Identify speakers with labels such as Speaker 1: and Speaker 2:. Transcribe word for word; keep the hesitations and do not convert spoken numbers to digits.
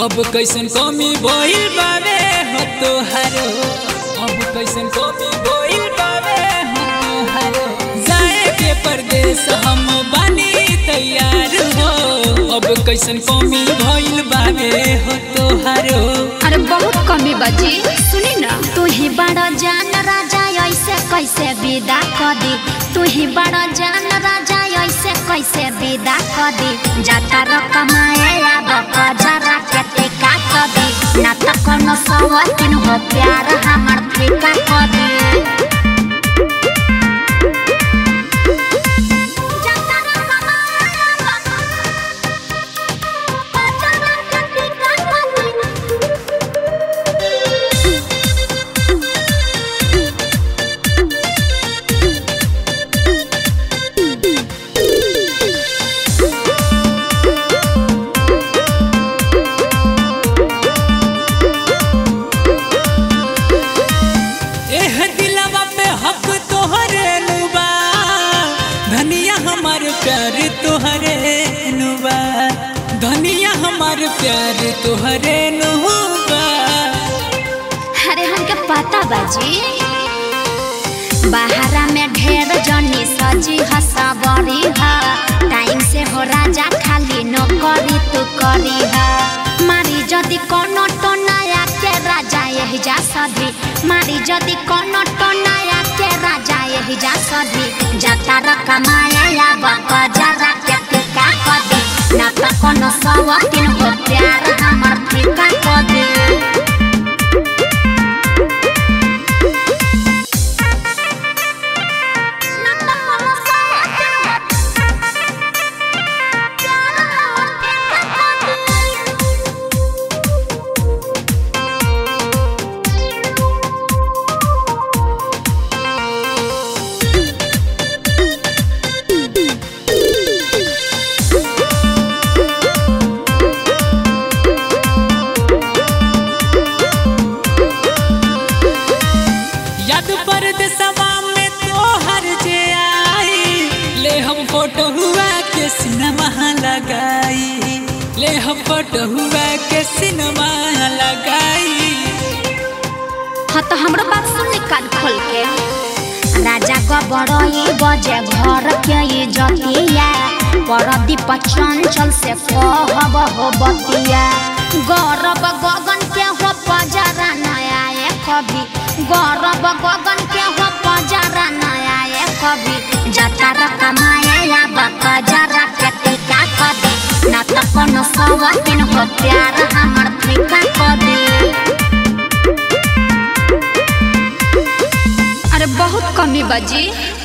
Speaker 1: अब कैसन कमी भइल बावे हो तोहारो अब कैसन कमी भइल बावे हो तोहारो जाए के परदेश हम बानी तैयार हो अब कैसन कमी भइल बावे हो तोहारो।
Speaker 2: अरे बहुत कमी बजी सुनी ना। तू ही बड़ा जान राजा ऐसे कैसे विदा कर दी तू ही बड़ा जान राजा ऐसे कैसे विदा कर दी जाता र कमाए याद जरा के टिका कर दी ना तो कोनो सवतिन हो प्यार हमार फीका कर दी।
Speaker 1: प्यार तोहरे नुबा धनिया हमार प्यार तोहरे नुबा।
Speaker 2: अरे हमके पता बाजी बाहरा में ढेर जनी सजी हसावरी हा टाइम से हो राजा खाली न करी तू करी हा मारी जदी कोनो तो नया के राजा यही जा सधी मारी जदी कोनो तो नया के राजा यही जा सधी जाता र कमाए या बापा जरा के टिका कर दी ना तो कोनो सवतिन हो प्यार हमार फीका कर दी।
Speaker 1: परदेसवा में तोहर जे आई ले हम फोटो हुआ के सिनेमा लगाई ले हम फोटो हुआ के सिनेमा लगाई।
Speaker 2: हाँ तो हमरो बात सुन कान खोल के राजा का बड़ई बजे घर के इज्जतिया परदीप चंचल से कहब हो बतिया गौरव गगन के हो पजरा नया कभी गौरव गगन के हो पजरा नया कभी जाता र कमाए या बापा जरा के टिका कर दी ना तो कोनो सवतिन हो प्यार हमार फीका कर दी। अरे बहुत कमी बजी।